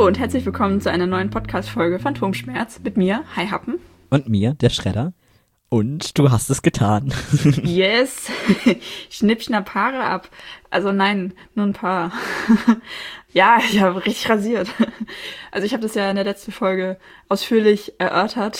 und herzlich willkommen zu einer neuen Podcast-Folge Phantomschmerz mit mir, Hi Happen. Und mir, der Schredder. Und du hast es getan. Yes, schnipp, schnapp, Haare ab. Also nein, nur ein paar. Ja, ich habe richtig rasiert. Also ich habe das ja in der letzten Folge ausführlich erörtert,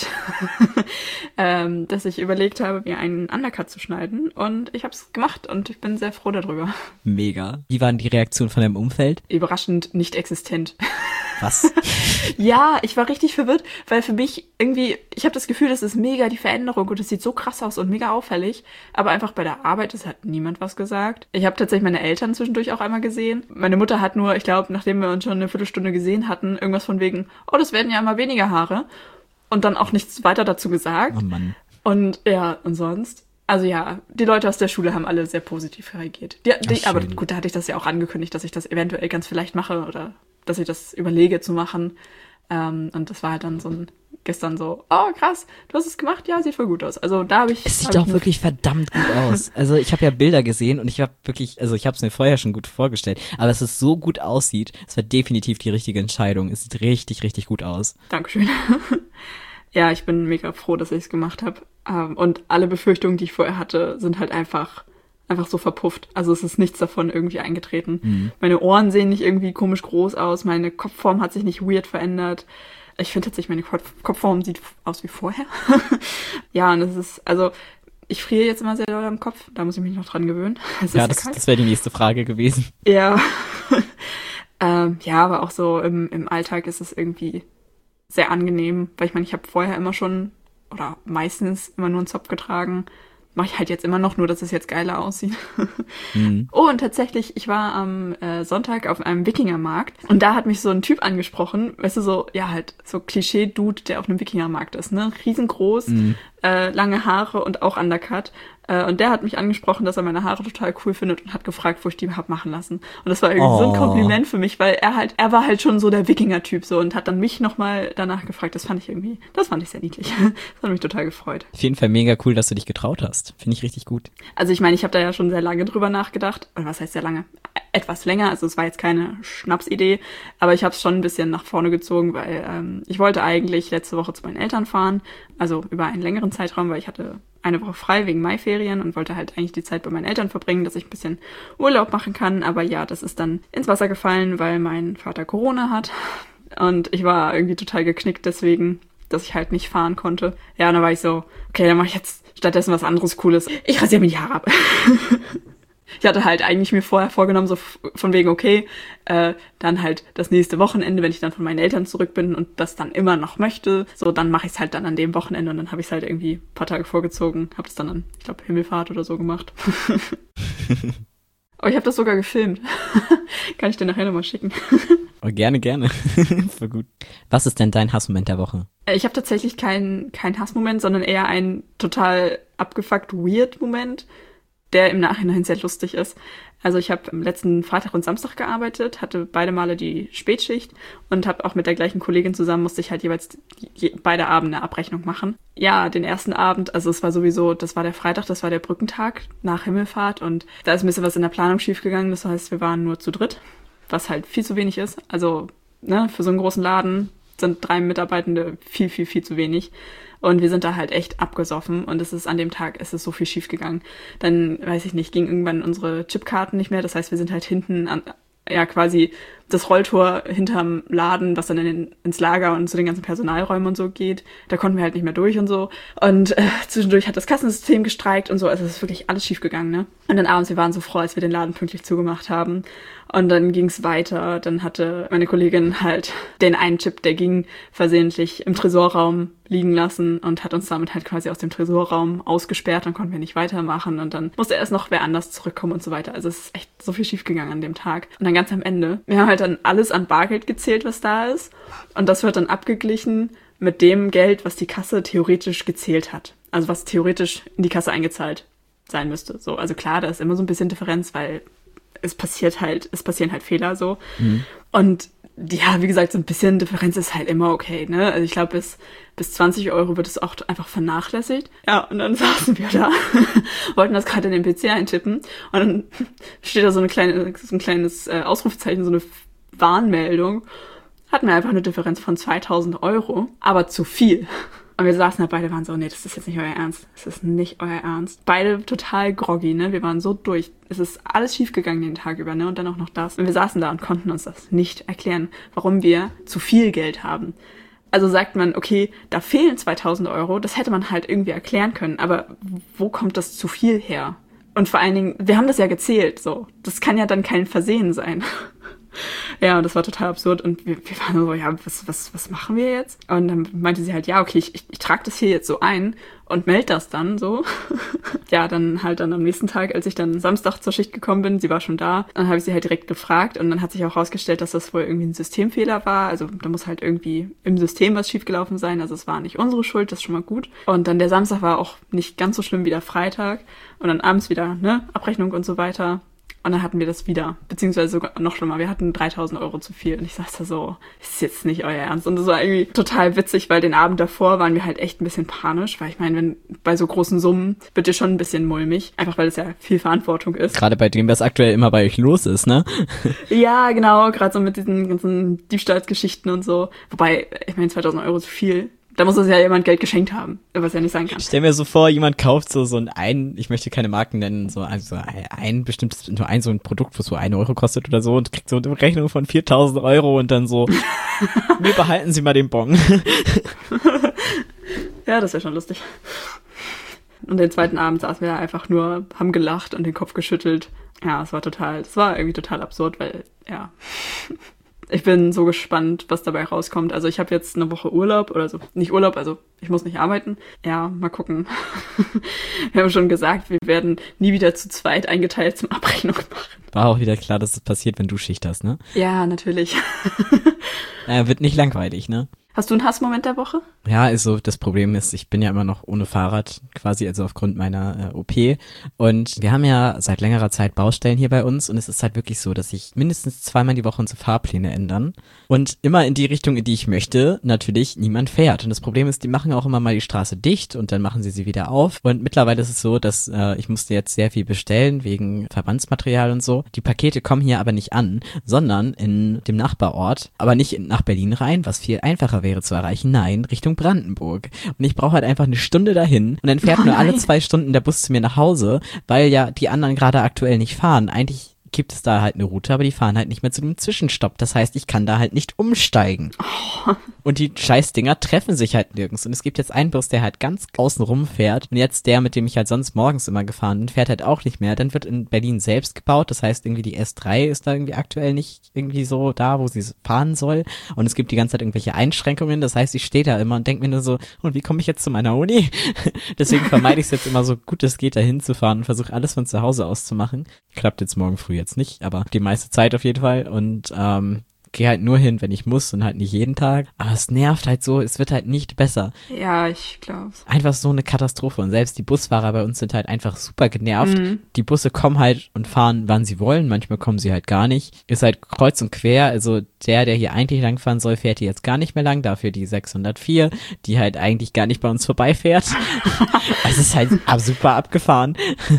dass ich überlegt habe, mir einen Undercut zu schneiden. Und ich habe es gemacht und ich bin sehr froh darüber. Mega. Wie waren die Reaktionen von deinem Umfeld? Überraschend nicht existent. Was? Ja, ich war richtig verwirrt, weil für mich irgendwie, ich habe das Gefühl, das ist mega die Veränderung und es sieht so krass aus und mega auffällig, aber einfach bei der Arbeit, es hat niemand was gesagt. Ich habe tatsächlich meine Eltern zwischendurch auch einmal gesehen. Meine Mutter hat nur, ich glaube, nachdem wir uns schon eine Viertelstunde gesehen hatten, irgendwas von wegen, oh, das werden ja immer weniger Haare und dann auch nichts weiter dazu gesagt. Oh Mann. Und ja, und sonst? Also ja, die Leute aus der Schule haben alle sehr positiv reagiert. Aber gut, da hatte ich das ja auch angekündigt, dass ich das eventuell ganz vielleicht mache oder dass ich das überlege zu machen. Und das war halt dann gestern so, oh krass, du hast es gemacht? Ja, sieht voll gut aus. Also da habe ich... Es sieht auch wirklich verdammt gut aus. Also ich habe ja Bilder gesehen und ich habe es mir vorher schon gut vorgestellt, aber dass es so gut aussieht, das war definitiv die richtige Entscheidung. Es sieht richtig, richtig gut aus. Dankeschön. Ja, ich bin mega froh, dass ich es gemacht habe. Und alle Befürchtungen, die ich vorher hatte, sind halt einfach so verpufft. Also es ist nichts davon irgendwie eingetreten. Mhm. Meine Ohren sehen nicht irgendwie komisch groß aus, meine Kopfform hat sich nicht weird verändert. Ich finde tatsächlich, meine Kopfform sieht aus wie vorher. Ja, und es ist, also ich friere jetzt immer sehr doll am Kopf, da muss ich mich noch dran gewöhnen. Das wäre die nächste Frage gewesen. Ja. Ja, aber auch so im Alltag ist es irgendwie sehr angenehm, weil ich habe vorher immer schon oder meistens immer nur einen Zopf getragen. Mache ich halt jetzt immer noch, nur dass es jetzt geiler aussieht. Mhm. Oh, und tatsächlich, ich war am Sonntag auf einem Wikingermarkt und da hat mich so ein Typ angesprochen, weißt du, so, ja, halt so Klischee-Dude, der auf einem Wikingermarkt ist, ne? Riesengroß, lange Haare und auch Undercut. Und der hat mich angesprochen, dass er meine Haare total cool findet und hat gefragt, wo ich die hab machen lassen. Und das war irgendwie so ein Kompliment für mich, weil er war halt schon so der Wikinger-Typ so und hat dann mich nochmal danach gefragt. Das fand ich sehr niedlich. Das hat mich total gefreut. Auf jeden Fall mega cool, dass du dich getraut hast. Finde ich richtig gut. Also ich meine, ich habe da ja schon sehr lange drüber nachgedacht. Oder was heißt sehr lange? Etwas länger, also es war jetzt keine Schnapsidee, aber ich habe es schon ein bisschen nach vorne gezogen, weil ich wollte eigentlich letzte Woche zu meinen Eltern fahren, also über einen längeren Zeitraum, weil ich hatte eine Woche frei wegen Maiferien und wollte halt eigentlich die Zeit bei meinen Eltern verbringen, dass ich ein bisschen Urlaub machen kann, aber ja, das ist dann ins Wasser gefallen, weil mein Vater Corona hat und ich war irgendwie total geknickt deswegen, dass ich halt nicht fahren konnte. Ja, und dann war ich so, okay, dann mache ich jetzt stattdessen was anderes Cooles. Ich rasiere mir die Haare ab. Ich hatte halt eigentlich mir vorher vorgenommen, so von wegen, okay, dann halt das nächste Wochenende, wenn ich dann von meinen Eltern zurück bin und das dann immer noch möchte, so dann mache ich es halt dann an dem Wochenende und dann habe ich es halt irgendwie ein paar Tage vorgezogen, habe es dann an, ich glaube, Himmelfahrt oder so gemacht. Oh, ich habe das sogar gefilmt. Kann ich dir nachher nochmal schicken. Oh, gerne. Voll gut. Was ist denn dein Hassmoment der Woche? Ich habe tatsächlich kein Hassmoment, sondern eher einen total abgefuckt weird Moment, der im Nachhinein sehr lustig ist. Also ich habe am letzten Freitag und Samstag gearbeitet, hatte beide Male die Spätschicht und habe auch mit der gleichen Kollegin zusammen, musste ich halt jeweils beide Abende Abrechnung machen. Ja, den ersten Abend, also es war sowieso, das war der Freitag, das war der Brückentag nach Himmelfahrt und da ist ein bisschen was in der Planung schiefgegangen, das heißt, wir waren nur zu dritt, was halt viel zu wenig ist. Also für so einen großen Laden sind 3 Mitarbeitende viel, viel, viel zu wenig. Und wir sind da halt echt abgesoffen und an dem Tag ist es so viel schief gegangen. Dann, weiß ich nicht, ging irgendwann unsere Chipkarten nicht mehr. Das heißt, wir sind halt hinten quasi das Rolltor hinterm Laden, was dann ins Lager und zu den ganzen Personalräumen und so geht. Da konnten wir halt nicht mehr durch und so. Und zwischendurch hat das Kassensystem gestreikt und so. Also es ist wirklich alles schief gegangen, ne? Und dann abends, wir waren so froh, als wir den Laden pünktlich zugemacht haben. Und dann ging's weiter. Dann hatte meine Kollegin halt den einen Chip, der ging versehentlich im Tresorraum liegen lassen und hat uns damit halt quasi aus dem Tresorraum ausgesperrt. Dann konnten wir nicht weitermachen und dann musste erst noch wer anders zurückkommen und so weiter. Also es ist echt so viel schief gegangen an dem Tag. Und dann ganz am Ende, wir haben halt dann alles an Bargeld gezählt, was da ist. Und das wird dann abgeglichen mit dem Geld, was die Kasse theoretisch gezählt hat. Also was theoretisch in die Kasse eingezahlt sein müsste. So, also klar, da ist immer so ein bisschen Differenz, weil es passieren halt Fehler so. Mhm. Und ja, wie gesagt, so ein bisschen Differenz ist halt immer okay, ne? Also ich glaube, bis 20 Euro wird es auch einfach vernachlässigt. Ja, und dann saßen wir da, wollten das gerade in den PC eintippen und dann steht da so ein kleines Ausrufezeichen, so eine Warnmeldung. hatten wir einfach eine Differenz von 2.000 Euro, aber zu viel. Und wir saßen da beide, waren so, nee, das ist jetzt nicht euer Ernst. Das ist nicht euer Ernst. Beide total groggy, ne? Wir waren so durch. Es ist alles schiefgegangen den Tag über, ne? Und dann auch noch das. Und wir saßen da und konnten uns das nicht erklären, warum wir zu viel Geld haben. Also sagt man, okay, da fehlen 2.000 Euro, das hätte man halt irgendwie erklären können. Aber wo kommt das zu viel her? Und vor allen Dingen, wir haben das ja gezählt, so. Das kann ja dann kein Versehen sein. Ja, und das war total absurd und wir waren so, ja, was machen wir jetzt? Und dann meinte sie halt, ja, okay, ich trage das hier jetzt so ein und melde das dann so. Ja, dann halt dann am nächsten Tag, als ich dann Samstag zur Schicht gekommen bin, sie war schon da, dann habe ich sie halt direkt gefragt und dann hat sich auch rausgestellt, dass das wohl irgendwie ein Systemfehler war. Also da muss halt irgendwie im System was schiefgelaufen sein, also es war nicht unsere Schuld, das ist schon mal gut. Und dann der Samstag war auch nicht ganz so schlimm wie der Freitag und dann abends wieder, ne, Abrechnung und so weiter. Und dann hatten wir das wieder, beziehungsweise sogar noch schlimmer, wir hatten 3.000 Euro zu viel. Und ich saß da so, ist jetzt nicht euer Ernst. Und das war irgendwie total witzig, weil den Abend davor waren wir halt echt ein bisschen panisch. Weil ich meine, wenn bei so großen Summen wird dir schon ein bisschen mulmig. Einfach weil es ja viel Verantwortung ist. Gerade bei dem, was aktuell immer bei euch los ist, ne? Ja, genau, gerade so mit diesen ganzen Diebstahlsgeschichten und so. Wobei, ich meine, 2.000 Euro zu viel. Da muss uns ja jemand Geld geschenkt haben, was ja nicht sein kann. Ich stell mir so vor, jemand kauft so ein, ich möchte keine Marken nennen, so ein bestimmtes, nur so ein Produkt, was so 1 Euro kostet oder so und kriegt so eine Rechnung von 4.000 Euro und dann so, wir behalten Sie mal den Bon. Ja, das wäre schon lustig. Und den zweiten Abend saßen wir einfach nur, haben gelacht und den Kopf geschüttelt. Ja, es war irgendwie total absurd, weil, ja... Ich bin so gespannt, was dabei rauskommt. Also ich habe jetzt eine Woche Urlaub oder so. Nicht Urlaub, also ich muss nicht arbeiten. Ja, mal gucken. Wir haben schon gesagt, wir werden nie wieder zu zweit eingeteilt zum Abrechnung machen. War auch wieder klar, dass das passiert, wenn du Schicht hast, ne? Ja, natürlich. Wird nicht langweilig, ne? Hast du einen Hassmoment der Woche? Ja, also das Problem ist, ich bin ja immer noch ohne Fahrrad quasi, also aufgrund meiner OP. Und wir haben ja seit längerer Zeit Baustellen hier bei uns und es ist halt wirklich so, dass sich mindestens 2-mal die Woche unsere Fahrpläne ändern. Und immer in die Richtung, in die ich möchte, natürlich niemand fährt. Und das Problem ist, die machen auch immer mal die Straße dicht und dann machen sie wieder auf. Und mittlerweile ist es so, dass ich musste jetzt sehr viel bestellen wegen Verbandsmaterial und so. Die Pakete kommen hier aber nicht an, sondern in dem Nachbarort, aber nicht nach Berlin rein, was viel einfacher wäre zu erreichen. Nein, Richtung Brandenburg. Und ich brauche halt einfach eine Stunde dahin und dann fährt nur alle 2 Stunden der Bus zu mir nach Hause, weil ja die anderen gerade aktuell nicht fahren. Eigentlich gibt es da halt eine Route, aber die fahren halt nicht mehr zu dem Zwischenstopp. Das heißt, ich kann da halt nicht umsteigen. Oh. Und die Scheißdinger treffen sich halt nirgends. Und es gibt jetzt einen Bus, der halt ganz außen rum fährt. Und jetzt der, mit dem ich halt sonst morgens immer gefahren bin, fährt halt auch nicht mehr. Dann wird in Berlin selbst gebaut. Das heißt, irgendwie die S3 ist da irgendwie aktuell nicht irgendwie so da, wo sie fahren soll. Und es gibt die ganze Zeit irgendwelche Einschränkungen. Das heißt, ich stehe da immer und denke mir nur so, und wie komme ich jetzt zu meiner Uni? Deswegen vermeide ich es jetzt immer so gut es geht, da hinzufahren und versuche alles von zu Hause aus zu machen. Klappt jetzt morgen früh jetzt nicht, aber die meiste Zeit auf jeden Fall und gehe halt nur hin, wenn ich muss und halt nicht jeden Tag. Aber es nervt halt so, es wird halt nicht besser. Ja, ich glaub's. Einfach so eine Katastrophe und selbst die Busfahrer bei uns sind halt einfach super genervt. Die Busse kommen halt und fahren, wann sie wollen, manchmal kommen sie halt gar nicht. Ist halt kreuz und quer, also der hier eigentlich langfahren soll, fährt hier jetzt gar nicht mehr lang, dafür die 604, die halt eigentlich gar nicht bei uns vorbeifährt. Es ist halt super abgefahren.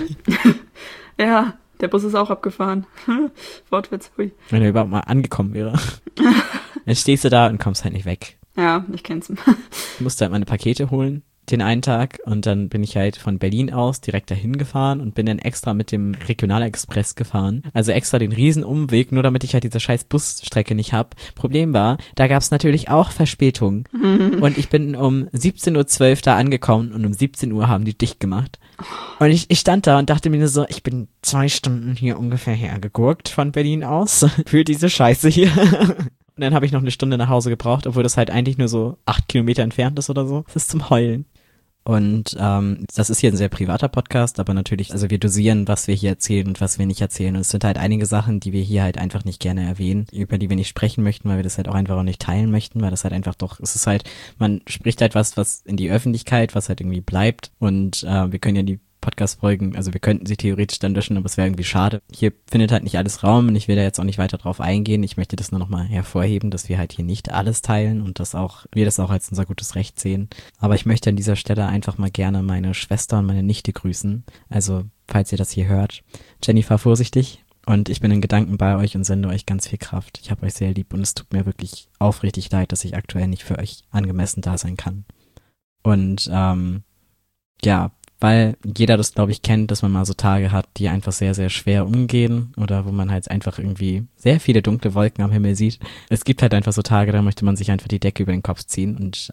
Ja. Der Bus ist auch abgefahren. Wortwitz, hui. Wenn er überhaupt mal angekommen wäre. Dann stehst du da und kommst halt nicht weg. Ja, ich kenn's. Ich musste halt meine Pakete holen, den einen Tag. Und dann bin ich halt von Berlin aus direkt dahin gefahren und bin dann extra mit dem Regionalexpress gefahren. Also extra den riesen Umweg, nur damit ich halt diese scheiß Busstrecke nicht hab. Problem war, da gab's natürlich auch Verspätungen. Und ich bin um 17.12 Uhr da angekommen und um 17 Uhr haben die dicht gemacht. Und ich stand da und dachte mir nur so, ich bin 2 Stunden hier ungefähr hergegurkt von Berlin aus für diese Scheiße hier. Und dann habe ich noch 1 Stunde nach Hause gebraucht, obwohl das halt eigentlich nur so 8 Kilometer entfernt ist oder so. Das ist zum Heulen. Und das ist hier ein sehr privater Podcast, aber natürlich, also wir dosieren, was wir hier erzählen und was wir nicht erzählen. Und es sind halt einige Sachen, die wir hier halt einfach nicht gerne erwähnen, über die wir nicht sprechen möchten, weil wir das halt auch einfach auch nicht teilen möchten, weil das halt einfach doch, es ist halt, man spricht halt was in die Öffentlichkeit, was halt irgendwie bleibt. Und wir können ja die Podcast-Folgen, also wir könnten sie theoretisch dann löschen, aber es wäre irgendwie schade. Hier findet halt nicht alles Raum und ich will da jetzt auch nicht weiter drauf eingehen. Ich möchte das nur nochmal hervorheben, dass wir halt hier nicht alles teilen und dass auch wir das auch als unser gutes Recht sehen. Aber ich möchte an dieser Stelle einfach mal gerne meine Schwester und meine Nichte grüßen. Also, falls ihr das hier hört. Jenny, fahr vorsichtig Und ich bin in Gedanken bei euch und sende euch ganz viel Kraft. Ich habe euch sehr lieb und es tut mir wirklich aufrichtig leid, dass ich aktuell nicht für euch angemessen da sein kann. Und ja, weil jeder das, glaube ich, kennt, dass man mal so Tage hat, die einfach sehr, sehr schwer umgehen oder wo man halt einfach irgendwie sehr viele dunkle Wolken am Himmel sieht. Es gibt halt einfach so Tage, da möchte man sich einfach die Decke über den Kopf ziehen. Und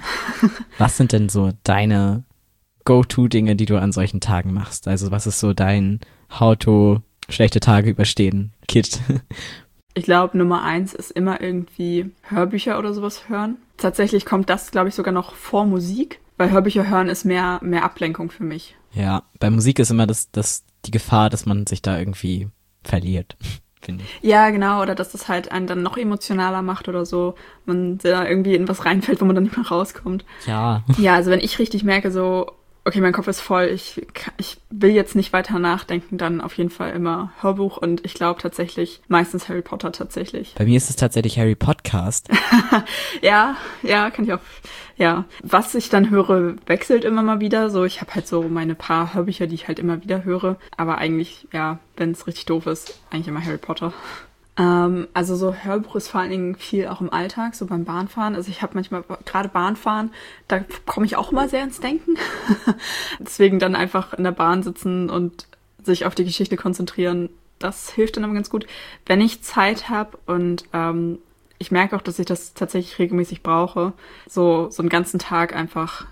was sind denn so deine Go-To-Dinge, die du an solchen Tagen machst? Also was ist so dein How-to schlechte Tage überstehen Kit? Ich glaube, Nummer 1 ist immer irgendwie Hörbücher oder sowas hören. Tatsächlich kommt das, glaube ich, sogar noch vor Musik, weil Hörbücher hören ist mehr Ablenkung für mich. Ja, bei Musik ist immer die Gefahr, dass man sich da irgendwie verliert, finde ich. Ja, genau, oder dass das halt einen dann noch emotionaler macht oder so. Man da irgendwie in was reinfällt, wo man dann nicht mehr rauskommt. Ja. Ja, also wenn ich richtig merke, so, okay, mein Kopf ist voll, ich will jetzt nicht weiter nachdenken, dann auf jeden Fall immer Hörbuch und ich glaube tatsächlich meistens Harry Potter tatsächlich. Bei mir ist es tatsächlich Harry Podcast. Ja, kann ich auch, ja. Was ich dann höre, wechselt immer mal wieder, so ich habe halt so meine paar Hörbücher, die ich halt immer wieder höre, aber eigentlich, ja, wenn es richtig doof ist, eigentlich immer Harry Potter. Also so Hörbuch ist vor allen Dingen viel auch im Alltag, so beim Bahnfahren. Also ich habe manchmal, gerade Bahnfahren, da komme ich auch immer sehr ins Denken. Deswegen dann einfach in der Bahn sitzen und sich auf die Geschichte konzentrieren, das hilft dann immer ganz gut. Wenn ich Zeit habe und ich merke auch, dass ich das tatsächlich regelmäßig brauche, so einen ganzen Tag einfach,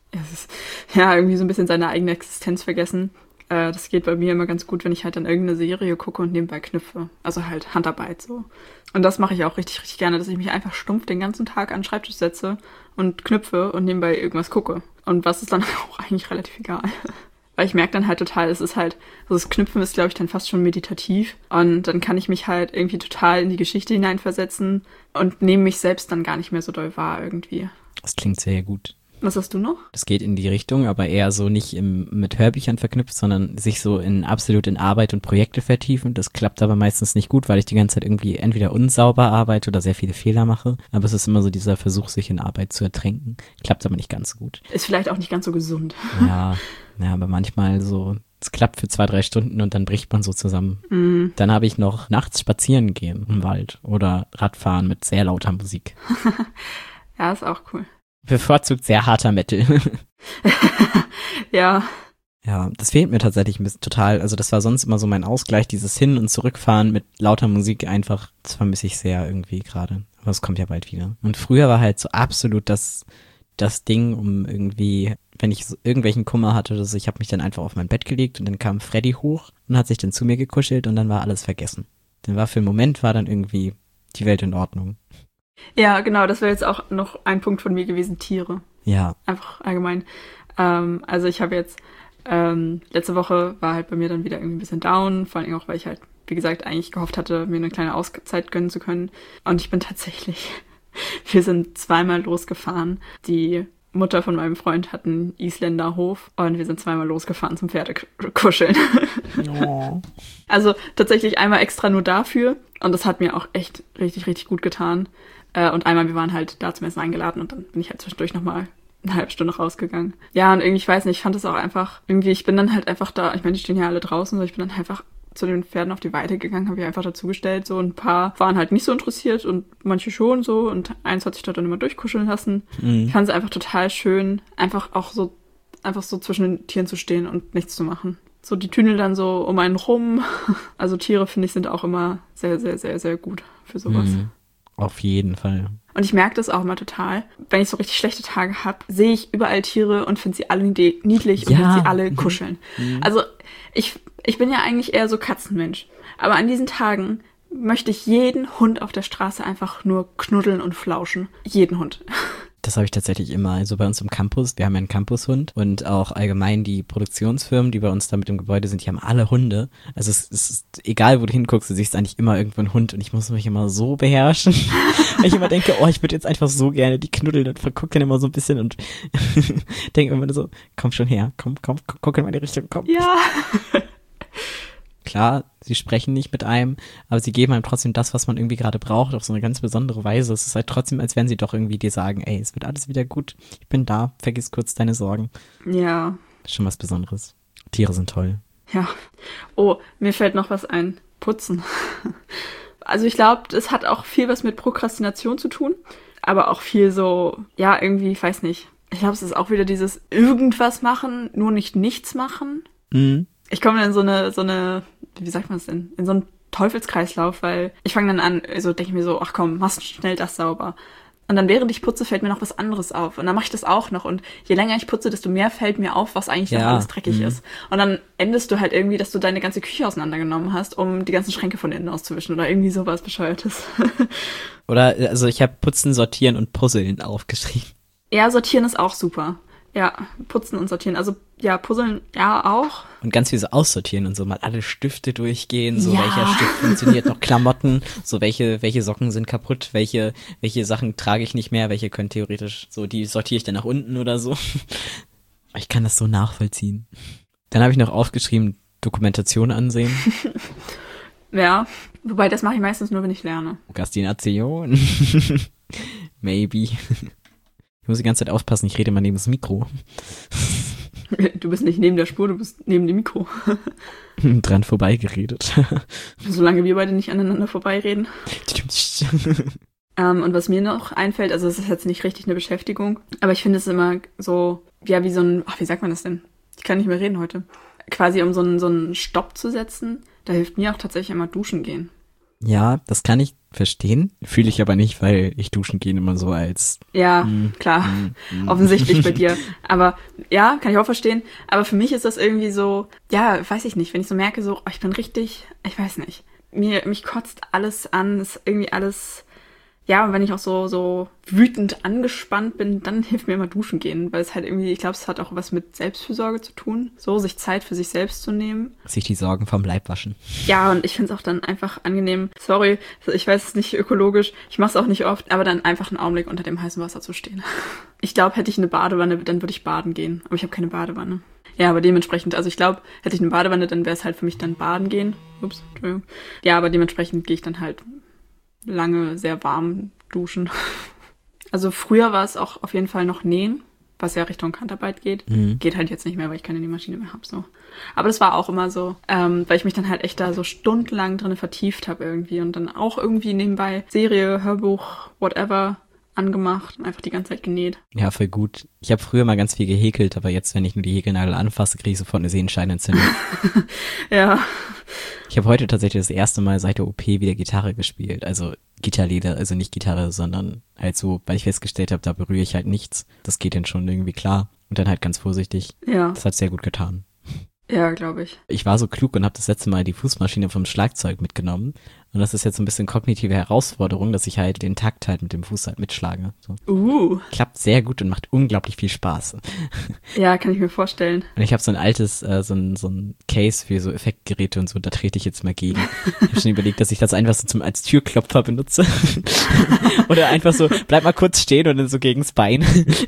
ja, irgendwie so ein bisschen seine eigene Existenz vergessen. Das geht bei mir immer ganz gut, wenn ich halt dann irgendeine Serie gucke und nebenbei knüpfe. Also halt Handarbeit so. Und das mache ich auch richtig, richtig gerne, dass ich mich einfach stumpf den ganzen Tag an den Schreibtisch setze und knüpfe und nebenbei irgendwas gucke. Und was ist dann auch eigentlich relativ egal. Weil ich merke dann halt total, es ist halt, so das Knüpfen ist, glaube ich, dann fast schon meditativ. Und dann kann ich mich halt irgendwie total in die Geschichte hineinversetzen und nehme mich selbst dann gar nicht mehr so doll wahr irgendwie. Das klingt sehr gut. Was hast du noch? Das geht in die Richtung, aber eher so nicht mit Hörbüchern verknüpft, sondern sich so absolut in Arbeit und Projekte vertiefen. Das klappt aber meistens nicht gut, weil ich die ganze Zeit irgendwie entweder unsauber arbeite oder sehr viele Fehler mache. Aber es ist immer so dieser Versuch, sich in Arbeit zu ertränken. Klappt aber nicht ganz so gut. Ist vielleicht auch nicht ganz so gesund. Ja, aber manchmal so, es klappt für 2-3 Stunden und dann bricht man so zusammen. Mhm. Dann habe ich noch nachts spazieren gehen im Wald oder Radfahren mit sehr lauter Musik. Ja, ist auch cool. Bevorzugt sehr harter Metal. Ja. Ja, das fehlt mir tatsächlich ein bisschen total. Also das war sonst immer so mein Ausgleich, dieses Hin- und Zurückfahren mit lauter Musik einfach. Das vermisse ich sehr irgendwie gerade. Aber es kommt ja bald wieder. Und früher war halt so absolut das Ding, um irgendwie, wenn ich so irgendwelchen Kummer hatte, dass ich habe mich dann einfach auf mein Bett gelegt und dann kam Freddy hoch und hat sich dann zu mir gekuschelt und dann war alles vergessen. Dann war für einen Moment war dann irgendwie die Welt in Ordnung. Ja, genau, das wäre jetzt auch noch ein Punkt von mir gewesen, Tiere. Ja. Einfach allgemein. Also ich habe jetzt, letzte Woche war halt bei mir dann wieder irgendwie ein bisschen down, vor allem auch, weil ich halt, wie gesagt, eigentlich gehofft hatte, mir eine kleine Auszeit gönnen zu können. Und ich bin tatsächlich, wir sind 2-mal losgefahren. Die Mutter von meinem Freund hat einen Isländerhof und wir sind 2-mal losgefahren zum Pferdekuscheln. Oh. Also tatsächlich einmal extra nur dafür und das hat mir auch echt richtig, richtig gut getan. Und einmal, wir waren halt da zum Essen eingeladen und dann bin ich halt zwischendurch nochmal eine halbe Stunde rausgegangen. Ja, und irgendwie, ich weiß nicht, ich fand es auch einfach, irgendwie, ich bin dann halt einfach da, ich meine, die stehen ja alle draußen, so ich bin dann einfach zu den Pferden auf die Weide gegangen, habe ich einfach dazugestellt, so ein paar waren halt nicht so interessiert und manche schon so und eins hat sich da dann immer durchkuscheln lassen. Ich fand es einfach total schön, einfach so zwischen den Tieren zu stehen und nichts zu machen. So die Tünnel dann so um einen rum. Also Tiere, finde ich, sind auch immer sehr, sehr, sehr, sehr gut für sowas. Auf jeden Fall. Und ich merke das auch immer total. Wenn ich so richtig schlechte Tage habe, sehe ich überall Tiere und finde sie alle niedlich und will sie alle kuscheln. Also ich bin ja eigentlich eher so Katzenmensch. Aber an diesen Tagen möchte ich jeden Hund auf der Straße einfach nur knuddeln und flauschen. Jeden Hund. Das habe ich tatsächlich immer. Also bei uns im Campus, wir haben ja einen Campushund und auch allgemein die Produktionsfirmen, die bei uns da mit im Gebäude sind, die haben alle Hunde. Also es ist egal, wo du hinguckst, du siehst eigentlich immer irgendwo einen Hund und ich muss mich immer so beherrschen, weil ich immer denke, oh, ich würde jetzt einfach so gerne die knuddeln und vergucke dann immer so ein bisschen und denke immer so, komm schon her, komm, guck in meine Richtung, komm. Ja. Klar, sie sprechen nicht mit einem, aber sie geben einem trotzdem das, was man irgendwie gerade braucht, auf so eine ganz besondere Weise. Es ist halt trotzdem, als wenn sie doch irgendwie dir sagen, ey, es wird alles wieder gut, ich bin da, vergiss kurz deine Sorgen. Ja. Das ist schon was Besonderes. Tiere sind toll. Ja. Oh, mir fällt noch was ein. Putzen. Also ich glaube, das hat auch viel was mit Prokrastination zu tun, aber auch viel so, ja, irgendwie, ich weiß nicht. Ich glaube, es ist auch wieder dieses irgendwas machen, nur nicht nichts machen. Mhm. Ich komme dann in so eine, wie sagt man das denn? In so einen Teufelskreislauf, weil ich fange dann an, so denke ich mir so, ach komm, machst schnell das sauber. Und dann während ich putze, fällt mir noch was anderes auf. Und dann mache ich das auch noch. Und je länger ich putze, desto mehr fällt mir auf, was eigentlich noch alles dreckig ist. Und dann endest du halt irgendwie, dass du deine ganze Küche auseinandergenommen hast, um die ganzen Schränke von innen auszuwischen oder irgendwie sowas Bescheuertes. Oder, also ich habe Putzen, Sortieren und Puzzeln aufgeschrieben. Ja, sortieren ist auch super. Ja, putzen und sortieren. Also ja, puzzeln ja auch. Und ganz viel so aussortieren und so mal alle Stifte durchgehen, so Ja. welcher Stift funktioniert noch, Klamotten, so welche Socken sind kaputt, welche Sachen trage ich nicht mehr, welche können theoretisch, so die sortiere ich dann nach unten oder so. Ich kann das so nachvollziehen. Dann habe ich noch aufgeschrieben, Dokumentation ansehen. Ja, wobei das mache ich meistens nur, wenn ich lerne. Prokrastination. Maybe. Ich muss die ganze Zeit aufpassen, ich rede mal neben das Mikro. Du bist nicht neben der Spur, du bist neben dem Mikro. Dran vorbeigeredet. Solange wir beide nicht aneinander vorbeireden. Und was mir noch einfällt, also es ist jetzt nicht richtig eine Beschäftigung, aber ich finde es immer so, ja, wie so ein, ach, wie sagt man das denn? Ich kann nicht mehr reden heute. Quasi um so einen Stopp zu setzen, da hilft mir auch tatsächlich immer duschen gehen. Ja, das kann ich verstehen. Fühle ich aber nicht, weil ich duschen gehen immer so als... Ja, klar, offensichtlich bei dir. Aber ja, kann ich auch verstehen. Aber für mich ist das irgendwie so, ja, weiß ich nicht, wenn ich so merke, so, oh, ich bin richtig, ich weiß nicht. Mich kotzt alles an, ist irgendwie alles... Ja, und wenn ich auch so wütend angespannt bin, dann hilft mir immer duschen gehen, weil es halt irgendwie, ich glaube, es hat auch was mit Selbstfürsorge zu tun, so sich Zeit für sich selbst zu nehmen. Sich die Sorgen vom Leib waschen. Ja, und ich finde es auch dann einfach angenehm, sorry, ich weiß, es ist nicht ökologisch, ich mache es auch nicht oft, aber dann einfach einen Augenblick unter dem heißen Wasser zu stehen. Ich glaube, hätte ich eine Badewanne, dann würde ich baden gehen, aber ich habe keine Badewanne. Ja, aber dementsprechend, also ich glaube, hätte ich eine Badewanne, dann wäre es halt für mich dann baden gehen. Ups, Entschuldigung. Ja, aber dementsprechend gehe ich dann halt lange sehr warm duschen. Also früher war es auch auf jeden Fall noch Nähen, was ja Richtung Handarbeit geht. Geht halt jetzt nicht mehr, weil ich keine Nähmaschine mehr habe. So. Aber das war auch immer so, weil ich mich dann halt echt da so stundenlang drin vertieft habe irgendwie und dann auch irgendwie nebenbei Serie, Hörbuch, whatever angemacht und einfach die ganze Zeit genäht. Ja, voll gut. Ich habe früher mal ganz viel gehäkelt, aber jetzt, wenn ich nur die Häkelnadel anfasse, kriege ich sofort eine Sehenscheinentzündung. Ja. Ich habe heute tatsächlich das erste Mal seit der OP wieder Gitarre gespielt. Also Gitarrlieder, also nicht Gitarre, sondern halt so, weil ich festgestellt habe, da berühre ich halt nichts. Das geht dann schon irgendwie klar. Und dann halt ganz vorsichtig. Ja. Das hat sehr gut getan. Ja, glaube ich. Ich war so klug und habe das letzte Mal die Fußmaschine vom Schlagzeug mitgenommen. Und das ist jetzt so ein bisschen kognitive Herausforderung, dass ich halt den Takt halt mit dem Fuß halt mitschlage. So. Klappt sehr gut und macht unglaublich viel Spaß. Ja, kann ich mir vorstellen. Und ich habe so ein altes, so ein Case für so Effektgeräte und so, da trete ich jetzt mal gegen. Ich habe schon überlegt, dass ich das einfach so als Türklopfer benutze. Oder einfach so, bleib mal kurz stehen und dann so gegens Bein.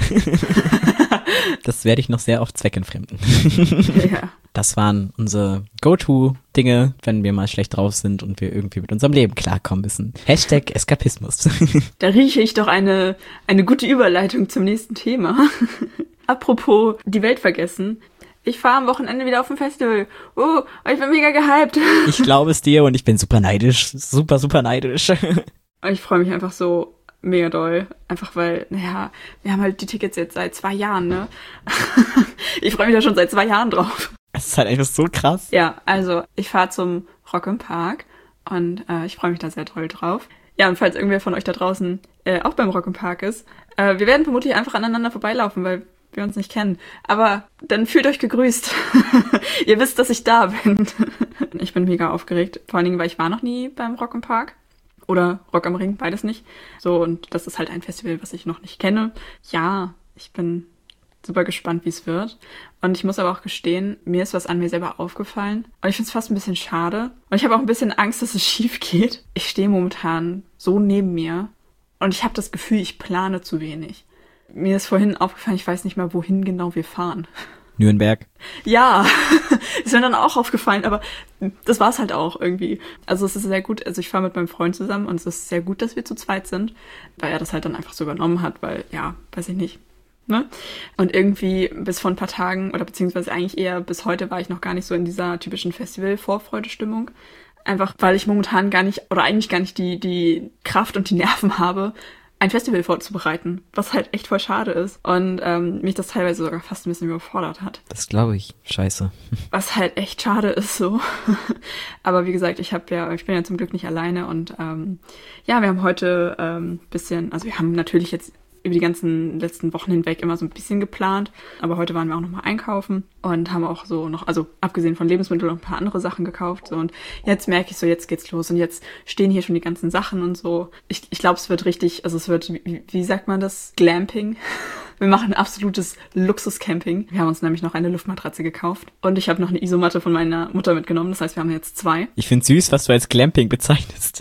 Das werde ich noch sehr oft zweckentfremden. Ja. Das waren unsere Go-To-Dinge, wenn wir mal schlecht drauf sind und wir irgendwie mit unserem Leben klarkommen müssen. Hashtag Eskapismus. Da rieche ich doch eine gute Überleitung zum nächsten Thema. Apropos die Welt vergessen. Ich fahre am Wochenende wieder auf ein Festival. Oh, ich bin mega gehypt. Ich glaube es dir und ich bin super neidisch. Super, super neidisch. Ich freue mich einfach so mega doll. Einfach weil, naja, wir haben halt die Tickets jetzt seit 2 Jahren, ne? Ich freue mich da schon seit 2 Jahren drauf. Es ist halt einfach so krass. Ja, also ich fahre zum Rock im Park und ich freue mich da sehr toll drauf. Ja, und falls irgendwer von euch da draußen auch beim Rock im Park ist, wir werden vermutlich einfach aneinander vorbeilaufen, weil wir uns nicht kennen. Aber dann fühlt euch gegrüßt. Ihr wisst, dass ich da bin. Ich bin mega aufgeregt, vor allen Dingen, weil ich war noch nie beim Rock im Park. Oder Rock am Ring, beides nicht. So, und das ist halt ein Festival, was ich noch nicht kenne. Ja, ich bin super gespannt, wie es wird. Und ich muss aber auch gestehen, mir ist was an mir selber aufgefallen. Und ich finde es fast ein bisschen schade. Und ich habe auch ein bisschen Angst, dass es schief geht. Ich stehe momentan so neben mir. Und ich habe das Gefühl, ich plane zu wenig. Mir ist vorhin aufgefallen, ich weiß nicht mal, wohin genau wir fahren. Nürnberg. Ja, ist mir dann auch aufgefallen, aber das war es halt auch irgendwie. Also es ist sehr gut, also ich fahre mit meinem Freund zusammen und es ist sehr gut, dass wir zu zweit sind, weil er das halt dann einfach so übernommen hat, weil, ja, weiß ich nicht, ne? Und irgendwie bis vor ein paar Tagen oder beziehungsweise eigentlich eher bis heute war ich noch gar nicht so in dieser typischen Festival-Vorfreude-Stimmung. Einfach, weil ich momentan gar nicht, oder eigentlich gar nicht die Kraft und die Nerven habe, ein Festival vorzubereiten, was halt echt voll schade ist und mich das teilweise sogar fast ein bisschen überfordert hat. Das glaube ich. Scheiße. Was halt echt schade ist so. Aber wie gesagt, ich bin ja zum Glück nicht alleine und wir haben heute bisschen, also wir haben natürlich jetzt über die ganzen letzten Wochen hinweg immer so ein bisschen geplant, aber heute waren wir auch nochmal einkaufen und haben auch so noch, also abgesehen von Lebensmitteln, noch ein paar andere Sachen gekauft. So. Und jetzt merke ich so, jetzt geht's los und jetzt stehen hier schon die ganzen Sachen und so. Ich glaube, es wird richtig, also es wird, wie sagt man das? Glamping. Wir machen absolutes Luxuscamping. Wir haben uns nämlich noch eine Luftmatratze gekauft und ich habe noch eine Isomatte von meiner Mutter mitgenommen. Das heißt, wir haben jetzt 2. Ich finde süß, was du als Glamping bezeichnest.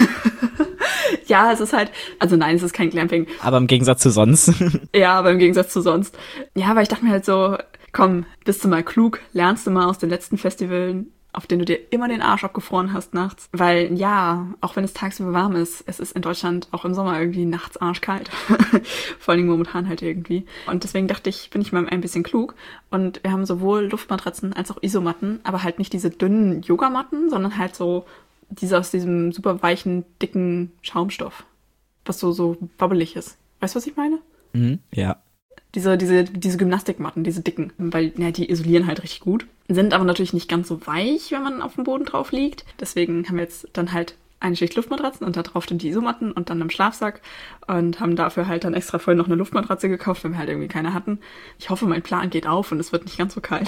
Ja, es ist halt, also nein, es ist kein Glamping. Aber im Gegensatz zu sonst. Ja, aber im Gegensatz zu sonst. Ja, weil ich dachte mir halt so, komm, bist du mal klug, lernst du mal aus den letzten Festivals, auf denen du dir immer den Arsch abgefroren hast nachts. Weil ja, auch wenn es tagsüber warm ist, es ist in Deutschland auch im Sommer irgendwie nachts arschkalt. Vor allen Dingen momentan halt irgendwie. Und deswegen dachte ich, bin ich mal ein bisschen klug. Und wir haben sowohl Luftmatratzen als auch Isomatten, aber halt nicht diese dünnen Yogamatten, sondern halt so diese aus diesem super weichen, dicken Schaumstoff, was so wabbelig ist. Weißt du, was ich meine? Mhm, ja. Diese Gymnastikmatten, diese dicken, weil ja, die isolieren halt richtig gut, sind aber natürlich nicht ganz so weich, wenn man auf dem Boden drauf liegt. Deswegen haben wir jetzt dann halt eine Schicht Luftmatratzen und da drauf dann die Isomatten und dann im Schlafsack und haben dafür halt dann extra voll noch eine Luftmatratze gekauft, wenn wir halt irgendwie keine hatten. Ich hoffe, mein Plan geht auf und es wird nicht ganz so kalt.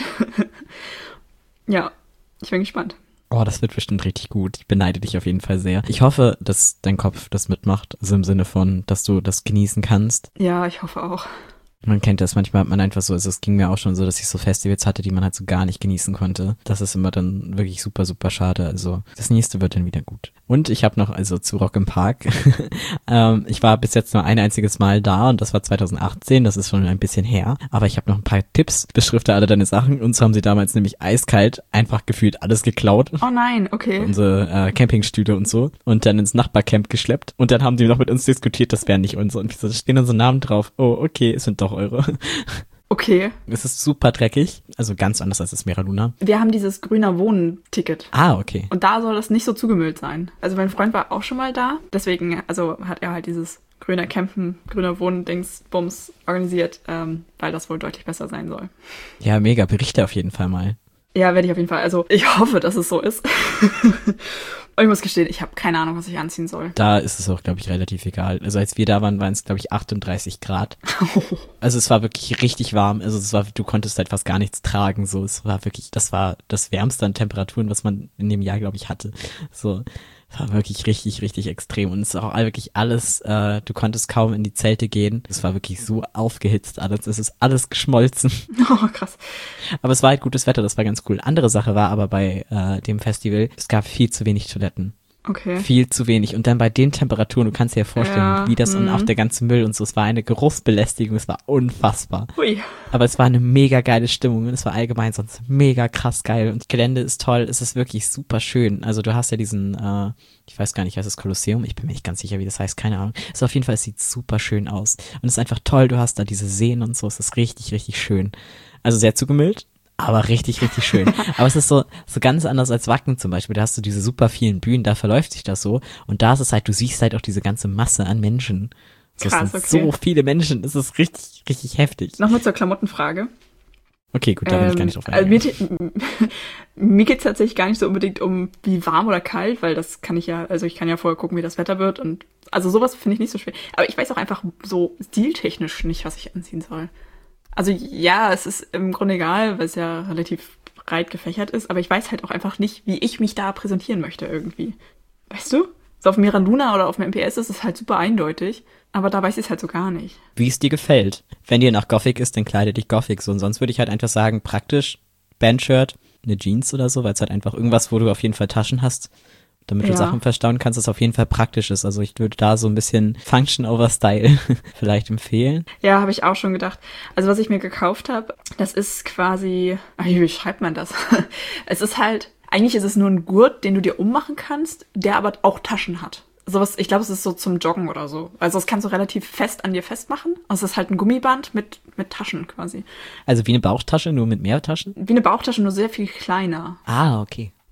Ja, ich bin gespannt. Oh, das wird bestimmt richtig gut. Ich beneide dich auf jeden Fall sehr. Ich hoffe, dass dein Kopf das mitmacht, also im Sinne von, dass du das genießen kannst. Ja, ich hoffe auch. Man kennt das, manchmal hat man einfach so, also es ging mir auch schon so, dass ich so Festivals hatte, die man halt so gar nicht genießen konnte. Das ist immer dann wirklich super, super schade. Also das nächste wird dann wieder gut. Und ich habe noch, also zu Rock im Park, ich war bis jetzt nur ein einziges Mal da und das war 2018, das ist schon ein bisschen her. Aber ich habe noch ein paar Tipps, beschrifte alle deine Sachen. Uns haben sie damals nämlich eiskalt einfach gefühlt alles geklaut. Oh nein, okay. Unsere Campingstühle und so. Und dann ins Nachbarcamp geschleppt. Und dann haben die noch mit uns diskutiert, das wäre nicht unser. Und so, da stehen unsere Namen drauf. Oh, okay, es sind doch eure. Okay. Es ist super dreckig, also ganz anders als das Mera Luna. Wir haben dieses grüner Wohnen-Ticket. Ah, okay. Und da soll das nicht so zugemüllt sein. Also mein Freund war auch schon mal da, deswegen, also hat er halt dieses grüner Campen, grüner Wohnen-Dings-Bums organisiert, weil das wohl deutlich besser sein soll. Ja, mega, berichte auf jeden Fall mal. Ja, werde ich auf jeden Fall. Also ich hoffe, dass es so ist. Und ich muss gestehen, ich habe keine Ahnung, was ich anziehen soll. Da ist es auch, glaube ich, relativ egal. Also als wir da waren, waren es, glaube ich, 38 Grad. Also es war wirklich richtig warm. Also es war, du konntest halt fast gar nichts tragen. So, es war wirklich, das war das Wärmste an Temperaturen, was man in dem Jahr, glaube ich, hatte. So, es war wirklich richtig, richtig extrem. Und es ist auch wirklich alles, du konntest kaum in die Zelte gehen. Es war wirklich so aufgehitzt alles. Es ist alles geschmolzen. Oh, krass. Aber es war halt gutes Wetter, das war ganz cool. Andere Sache war aber bei dem Festival, es gab viel zu wenig Toiletten. Okay. Viel zu wenig. Und dann bei den Temperaturen, du kannst dir ja vorstellen, Ja, wie das und auch der ganze Müll und so, es war eine Geruchsbelästigung, es war unfassbar. Ui. Aber es war eine mega geile Stimmung und es war allgemein sonst mega krass geil und das Gelände ist toll, es ist wirklich super schön. Also du hast ja diesen, ich weiß gar nicht, heißt das Kolosseum? Ich bin mir nicht ganz sicher, wie das heißt, keine Ahnung. Es ist auf jeden Fall, es sieht super schön aus. Und es ist einfach toll, du hast da diese Seen und so, es ist richtig, richtig schön. Also sehr zugemüllt, aber richtig, richtig schön. Aber es ist so ganz anders als Wacken zum Beispiel. Da hast du diese super vielen Bühnen, da verläuft sich das so. Und da ist es halt, du siehst halt auch diese ganze Masse an Menschen. So, Krass, es sind okay. so viele Menschen, es ist richtig, richtig heftig. Nochmal zur Klamottenfrage. Okay, gut, da will ich gar nicht drauf Also eingehen. mir geht's tatsächlich gar nicht so unbedingt um wie warm oder kalt, weil das kann ich ja, also ich kann ja vorher gucken, wie das Wetter wird und also sowas finde ich nicht so schwer. Aber ich weiß auch einfach so stiltechnisch nicht, was ich anziehen soll. Also ja, es ist im Grunde egal, weil es ja relativ breit gefächert ist, aber ich weiß halt auch einfach nicht, wie ich mich da präsentieren möchte irgendwie. Weißt du? So auf Mera Luna oder auf dem MPS ist es halt super eindeutig, aber da weiß ich es halt so gar nicht. Wie es dir gefällt. Wenn dir nach Gothic ist, dann kleide dich Gothic so. Und sonst würde ich halt einfach sagen, praktisch, Bandshirt, eine Jeans oder so, weil es halt einfach irgendwas, wo du auf jeden Fall Taschen hast, damit du Ja. Sachen verstauen kannst, das auf jeden Fall praktisch ist. Also ich würde da so ein bisschen Function over Style vielleicht empfehlen. Ja, habe ich auch schon gedacht. Also was ich mir gekauft habe, das ist quasi, wie schreibt man das? Es ist halt, eigentlich ist es nur ein Gurt, den du dir ummachen kannst, der aber auch Taschen hat. Sowas, ich glaube, es ist so zum Joggen oder so. Also das kannst du relativ fest an dir festmachen. Also es ist halt ein Gummiband mit Taschen quasi. Also wie eine Bauchtasche, nur mit mehr Taschen? Wie eine Bauchtasche, nur sehr viel kleiner. Ah, okay.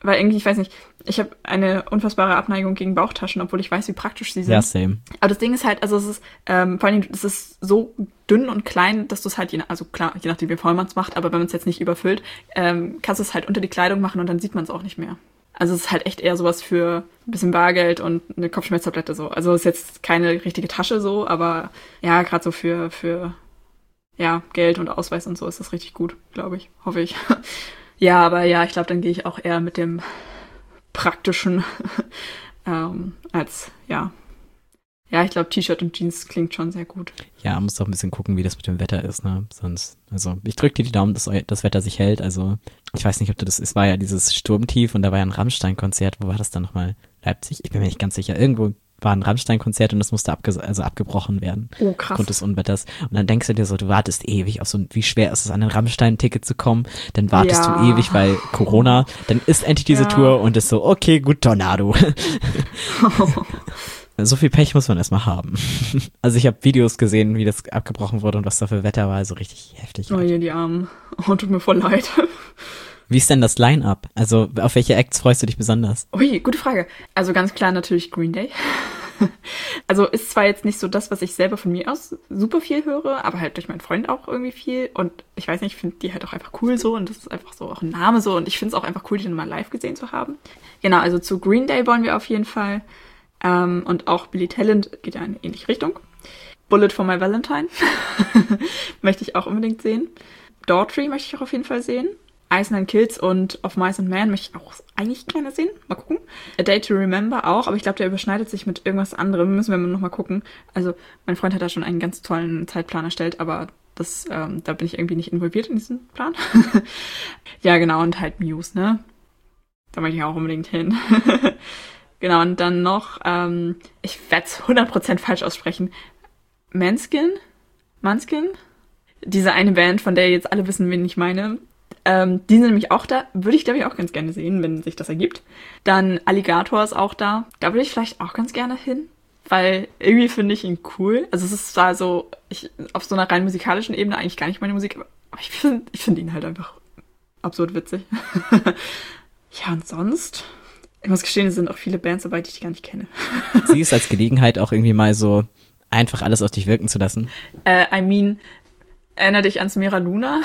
weil irgendwie, ich weiß nicht, ich habe eine unfassbare Abneigung gegen Bauchtaschen, obwohl ich weiß, wie praktisch sie sind. Ja, same. Aber das Ding ist halt, also es ist, vor allem, es ist so dünn und klein, dass du es halt, also klar, je nachdem, wie voll man es macht, aber wenn man es jetzt nicht überfüllt, kannst du es halt unter die Kleidung machen und dann sieht man es auch nicht mehr. Also es ist halt echt eher sowas für ein bisschen Bargeld und eine Kopfschmerztablette so. Also es ist jetzt keine richtige Tasche so, aber ja, gerade so für Geld und Ausweis und so ist das richtig gut, glaube ich, hoffe ich. Ja, aber ja, ich glaube, dann gehe ich auch eher mit dem praktischen als, ja. Ja, ich glaube, T-Shirt und Jeans klingt schon sehr gut. Ja, muss doch ein bisschen gucken, wie das mit dem Wetter ist, ne? Sonst, also ich drücke dir die Daumen, dass das Wetter sich hält. Also ich weiß nicht, ob es war ja dieses Sturmtief und da war ja ein Rammstein-Konzert. Wo war das dann nochmal? Leipzig? Ich bin mir nicht ganz sicher. Irgendwo war ein Rammstein-Konzert und das musste abgebrochen werden. Oh, krass. Aufgrund des Unwetters. Und dann denkst du dir so, du wartest ewig auf wie schwer ist es, an ein Rammstein-Ticket zu kommen. Dann wartest du ewig, weil Corona. Dann ist endlich diese Tour und ist so, okay, gut, Tornado. So viel Pech muss man erstmal haben. Also ich habe Videos gesehen, wie das abgebrochen wurde und was da für Wetter war, also richtig heftig. Oh je, die Armen. Oh, tut mir voll leid. Wie ist denn das Line-Up? Also auf welche Acts freust du dich besonders? Ui, gute Frage. Also ganz klar natürlich Green Day. Also ist zwar jetzt nicht so das, was ich selber von mir aus super viel höre, aber halt durch meinen Freund auch irgendwie viel. Und ich weiß nicht, ich finde die halt auch einfach cool so und das ist einfach so auch ein Name so und ich finde es auch einfach cool, die dann mal live gesehen zu haben. Genau, also zu Green Day wollen wir auf jeden Fall. Und auch Billy Talent geht ja in eine ähnliche Richtung. Bullet for My Valentine möchte ich auch unbedingt sehen. Daughtry möchte ich auch auf jeden Fall sehen. Iceman Kills und Of Mice and Men möchte ich auch eigentlich gerne sehen. Mal gucken. A Day to Remember auch, aber ich glaube, der überschneidet sich mit irgendwas anderem. Müssen wir noch mal gucken. Also mein Freund hat da schon einen ganz tollen Zeitplan erstellt, aber das, da bin ich irgendwie nicht involviert in diesen Plan. Ja, genau, und halt Muse, ne? Da möchte ich auch unbedingt hin. Genau, und dann noch, ich werde es 100% falsch aussprechen, Manskin? Diese eine Band, von der jetzt alle wissen, wen ich meine. Die sind nämlich auch da, würde ich glaube ich auch ganz gerne sehen, wenn sich das ergibt. Dann Alligator ist auch da, da würde ich vielleicht auch ganz gerne hin, weil irgendwie finde ich ihn cool. Also es ist zwar so, auf so einer rein musikalischen Ebene eigentlich gar nicht meine Musik, aber ich find ihn halt einfach absurd witzig. Ja, und sonst... Ich muss gestehen, es sind auch viele Bands dabei, die ich gar nicht kenne. Sie ist als Gelegenheit auch irgendwie mal so einfach alles auf dich wirken zu lassen. Erinnere dich an Smera Luna?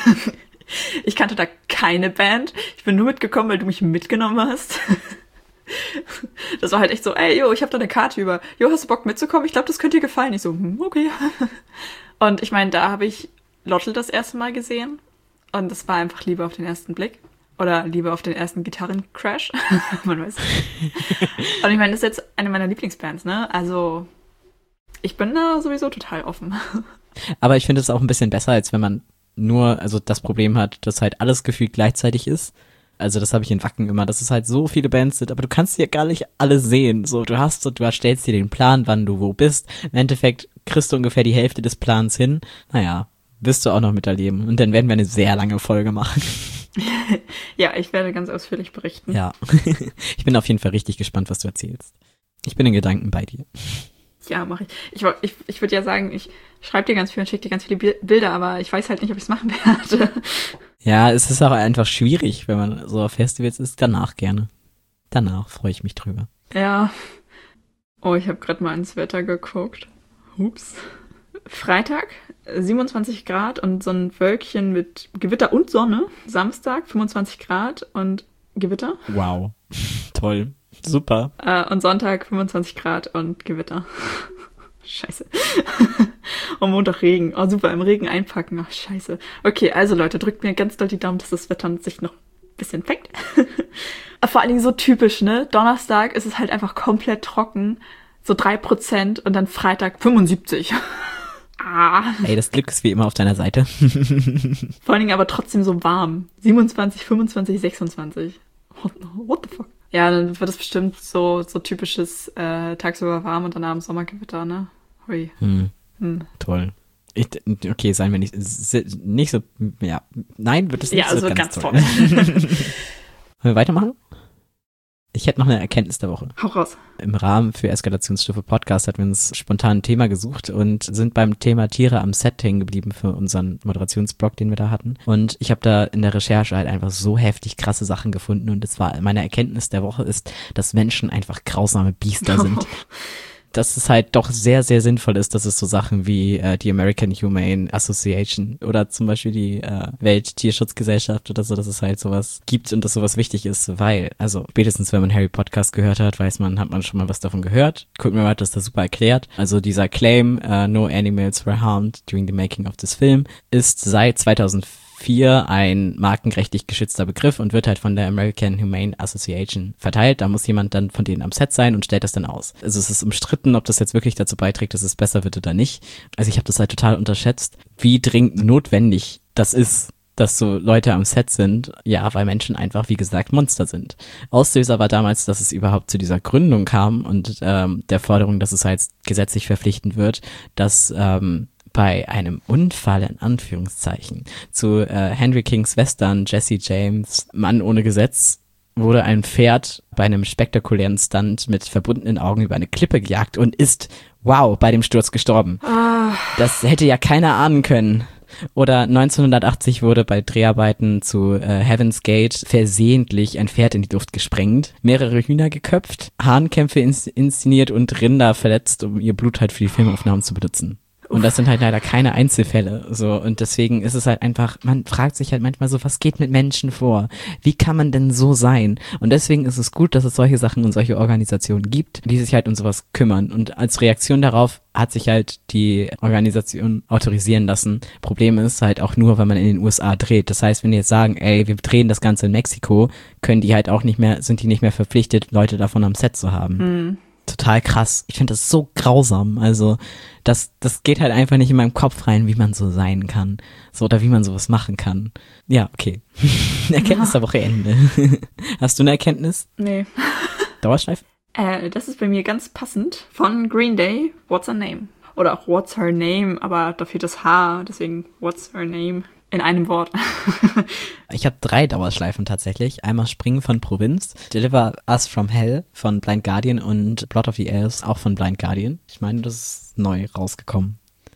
Ich kannte da keine Band. Ich bin nur mitgekommen, weil du mich mitgenommen hast. Das war halt echt so, ey, yo, ich habe da eine Karte über. Jo, hast du Bock mitzukommen? Ich glaube, das könnte dir gefallen. Ich so, okay. Und ich meine, da habe ich Lottel das erste Mal gesehen. Und das war einfach Liebe auf den ersten Blick. Oder Liebe auf den ersten Gitarrencrash. Man weiß nicht. Und ich meine, das ist jetzt eine meiner Lieblingsbands, ne? Also, ich bin da sowieso total offen. Aber ich finde es auch ein bisschen besser, als wenn man nur, also das Problem hat, dass halt alles gefühlt gleichzeitig ist. Also das habe ich in Wacken immer, dass es halt so viele Bands sind, aber du kannst ja gar nicht alle sehen. So, du erstellst dir den Plan, wann du wo bist. Im Endeffekt kriegst du ungefähr die Hälfte des Plans hin. Naja, wirst du auch noch miterleben. Und dann werden wir eine sehr lange Folge machen. Ja, ich werde ganz ausführlich berichten. Ja, ich bin auf jeden Fall richtig gespannt, was du erzählst. Ich bin in Gedanken bei dir. Ja, mache ich. Ich würde ja sagen, ich schreibe dir ganz viel und schicke dir ganz viele Bilder, aber ich weiß halt nicht, ob ich es machen werde. Ja, es ist auch einfach schwierig, wenn man so auf Festivals ist. Danach gerne. Danach freue ich mich drüber. Ja. Oh, ich habe gerade mal ins Wetter geguckt. Ups. Freitag 27 Grad und so ein Wölkchen mit Gewitter und Sonne. Samstag 25 Grad und Gewitter. Wow. Toll. Super. Und Sonntag 25 Grad und Gewitter. Scheiße. Und Montag Regen. Oh, super, im Regen einpacken. Oh, scheiße. Okay, also Leute, drückt mir ganz doll die Daumen, dass das Wetter sich noch ein bisschen fängt. Vor allen Dingen so typisch, ne? Donnerstag ist es halt einfach komplett trocken. So 3% und dann Freitag 75. Ey, das Glück ist wie immer auf deiner Seite. Vor allen Dingen aber trotzdem so warm. 27, 25, 26. What the fuck? Ja, dann wird es bestimmt so typisches tagsüber warm und dann abends Sommergewitter, ne? Hui. Toll. Okay, seien wir nicht so, ja. Nein, wird es nicht ja, also so ganz toll. toll. Wollen wir weitermachen? Ich hätte noch eine Erkenntnis der Woche. Hau raus. Im Rahmen für Eskalationsstufe Podcast hatten wir uns spontan ein Thema gesucht und sind beim Thema Tiere am Set hängen geblieben für unseren Moderationsblog, den wir da hatten. Und ich habe da in der Recherche halt einfach so heftig krasse Sachen gefunden und es war meine Erkenntnis der Woche ist, dass Menschen einfach grausame Biester sind. Dass es halt doch sehr, sehr sinnvoll ist, dass es so Sachen wie die American Humane Association oder zum Beispiel die Welttierschutzgesellschaft oder so, dass es halt sowas gibt und dass sowas wichtig ist, weil, also spätestens wenn man Harry Podcast gehört hat, hat man schon mal was davon gehört. Guck mir mal, das da super erklärt. Also dieser Claim, no animals were harmed during the making of this film, ist seit 2004 ein markenrechtlich geschützter Begriff und wird halt von der American Humane Association verteilt. Da muss jemand dann von denen am Set sein und stellt das dann aus. Also es ist umstritten, ob das jetzt wirklich dazu beiträgt, dass es besser wird oder nicht. Also ich habe das halt total unterschätzt, wie dringend notwendig das ist, dass so Leute am Set sind, ja, weil Menschen einfach, wie gesagt, Monster sind. Auslöser war damals, dass es überhaupt zu dieser Gründung kam und der Forderung, dass es halt gesetzlich verpflichtend wird, dass bei einem Unfall, in Anführungszeichen, zu Henry Kings Western, Jesse James, Mann ohne Gesetz, wurde ein Pferd bei einem spektakulären Stunt mit verbundenen Augen über eine Klippe gejagt und ist, wow, bei dem Sturz gestorben. Das hätte ja keiner ahnen können. Oder 1980 wurde bei Dreharbeiten zu Heaven's Gate versehentlich ein Pferd in die Luft gesprengt, mehrere Hühner geköpft, Hahnkämpfe inszeniert und Rinder verletzt, um ihr Blut halt für die Filmaufnahmen zu benutzen. Und das sind halt leider keine Einzelfälle, so. Und deswegen ist es halt einfach, man fragt sich halt manchmal so, was geht mit Menschen vor? Wie kann man denn so sein? Und deswegen ist es gut, dass es solche Sachen und solche Organisationen gibt, die sich halt um sowas kümmern. Und als Reaktion darauf hat sich halt die Organisation autorisieren lassen. Problem ist halt auch nur, wenn man in den USA dreht. Das heißt, wenn die jetzt sagen, ey, wir drehen das Ganze in Mexiko, können die halt auch nicht mehr, sind die nicht mehr verpflichtet, Leute davon am Set zu haben. Total krass. Ich finde das so grausam. Also das geht halt einfach nicht in meinem Kopf rein, wie man so sein kann. So, oder wie man sowas machen kann. Ja, okay. Erkenntnis der Woche Ende. Hast du eine Erkenntnis? Nee. Dauerschleife? Das ist bei mir ganz passend von Green Day, What's Her Name? Oder auch What's Her Name, aber da fehlt das H, deswegen What's Her Name? In einem Wort. Ich habe 3 Dauerschleifen tatsächlich. Einmal Springen von Provinz, Deliver Us from Hell von Blind Guardian und Blood of the Elves auch von Blind Guardian. Ich meine, das ist neu rausgekommen.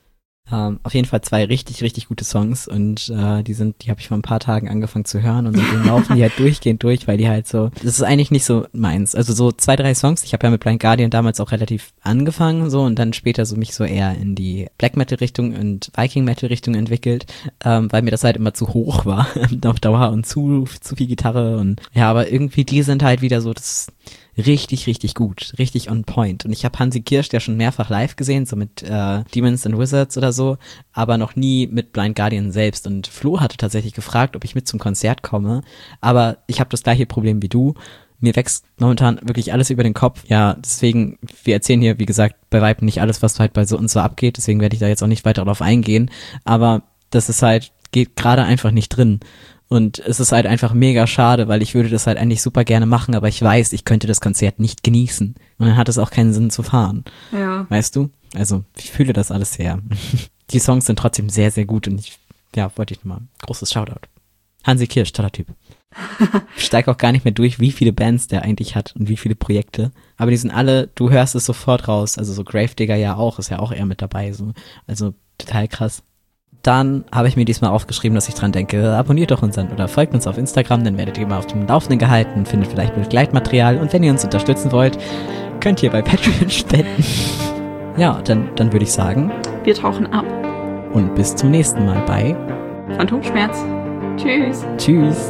Auf jeden Fall 2 richtig, richtig gute Songs und die habe ich vor ein paar Tagen angefangen zu hören und seitdem laufen die halt durchgehend durch, weil die halt so, das ist eigentlich nicht so meins. Also so 2, 3 Songs, ich habe ja mit Blind Guardian damals auch relativ angefangen so und dann später so mich so eher in die Black Metal Richtung und Viking Metal Richtung entwickelt, weil mir das halt immer zu hoch war auf Dauer und zu viel Gitarre und ja, aber irgendwie die sind halt wieder so, das richtig, richtig gut, richtig on point. Und ich habe Hansi Kirsch ja schon mehrfach live gesehen, so mit Demons and Wizards oder so, aber noch nie mit Blind Guardian selbst. Und Flo hatte tatsächlich gefragt, ob ich mit zum Konzert komme, aber ich habe das gleiche Problem wie du. Mir wächst momentan wirklich alles über den Kopf. Ja, deswegen, wir erzählen hier, wie gesagt, bei Weitem nicht alles, was halt bei so und so abgeht, deswegen werde ich da jetzt auch nicht weiter darauf eingehen, aber das ist halt, geht gerade einfach nicht drin. Und es ist halt einfach mega schade, weil ich würde das halt eigentlich super gerne machen, aber ich weiß, ich könnte das Konzert nicht genießen. Und dann hat es auch keinen Sinn zu fahren. Ja. Weißt du? Also, ich fühle das alles sehr. Die Songs sind trotzdem sehr, sehr gut und wollte ich nochmal. Großes Shoutout. Hansi Kirsch, toller Typ. Ich steige auch gar nicht mehr durch, wie viele Bands der eigentlich hat und wie viele Projekte. Aber die sind alle, du hörst es sofort raus. Also so Gravedigger ja auch, ist ja auch eher mit dabei. So. Also total krass. Dann habe ich mir diesmal aufgeschrieben, dass ich dran denke, abonniert doch unseren oder folgt uns auf Instagram, dann werdet ihr immer auf dem Laufenden gehalten, findet vielleicht Begleitmaterial und wenn ihr uns unterstützen wollt, könnt ihr bei Patreon spenden. Ja, dann würde ich sagen, wir tauchen ab. Und bis zum nächsten Mal bei Phantomschmerz. Tschüss. Tschüss.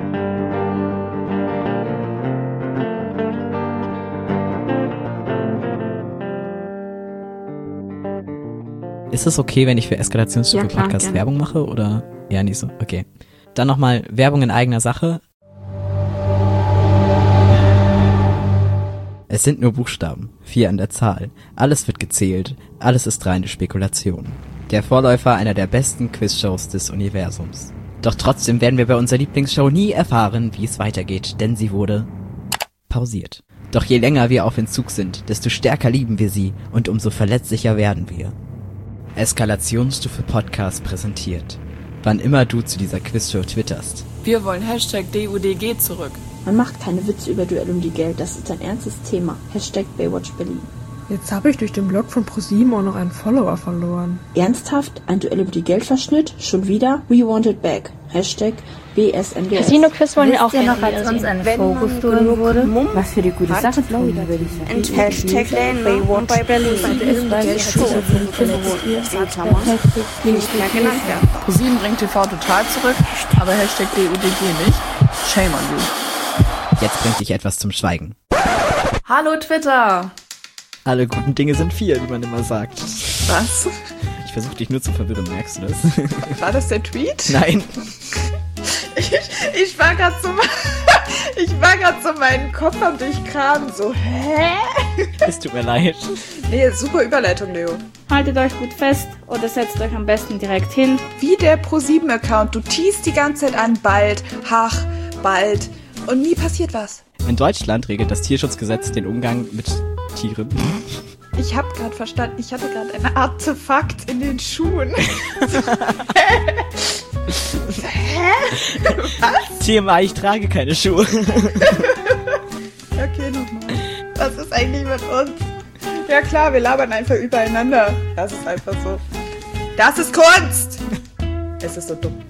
Ist es okay, wenn ich für Eskalationsstufe Podcast gerne Werbung mache oder eher nicht so? Okay. Dann nochmal Werbung in eigener Sache. Es sind nur Buchstaben, 4 an der Zahl. Alles wird gezählt, alles ist reine Spekulation. Der Vorläufer einer der besten Quizshows des Universums. Doch trotzdem werden wir bei unserer Lieblingsshow nie erfahren, wie es weitergeht, denn sie wurde pausiert. Doch je länger wir auf Entzug sind, desto stärker lieben wir sie und umso verletzlicher werden wir. Eskalationsstufe Podcast präsentiert. Wann immer du zu dieser Quizshow twitterst. Wir wollen #DUDG zurück. Man macht keine Witze über Duell um die Geld, das ist ein ernstes Thema. Hashtag Baywatch Berlin. Jetzt habe ich durch den Blog von ProSieben auch noch einen Follower verloren. Ernsthaft? Ein Duell um die Geldverschnitt? Schon wieder? We want it back. Hashtag BSMDS. Casino-Quiz wollen wir auch ja noch, als uns ein Vogel gestohlen wurde. Was für die gute Sache tun, würde ich sagen. Hashtag Baywatch bei Berlin. Die nicht mehr genannt werden. ProSieben bringt TV total zurück, aber Hashtag DUDG nicht. Shame on you. Jetzt bringt dich etwas zum Schweigen. Hallo Twitter! Alle guten Dinge sind 4, wie man immer sagt. Was? Ich versuche dich nur zu verwirren, merkst du das? War das der Tweet? Nein. Ich war gerade so meinen Kopf am Durchkramen, so, hä? Es tut mir leid. Nee, super Überleitung, Leo. Haltet euch gut fest oder setzt euch am besten direkt hin. Wie der ProSieben-Account, du teast die ganze Zeit an, bald, bald und nie passiert was. In Deutschland regelt das Tierschutzgesetz den Umgang mit Tieren. Ich habe gerade verstanden, ich hatte gerade ein Artefakt in den Schuhen. Hä? Was? TMI, ich trage keine Schuhe. Okay, nochmal. Was ist eigentlich mit uns? Ja klar, wir labern einfach übereinander. Das ist einfach so. Das ist Kunst! Es ist so dumm.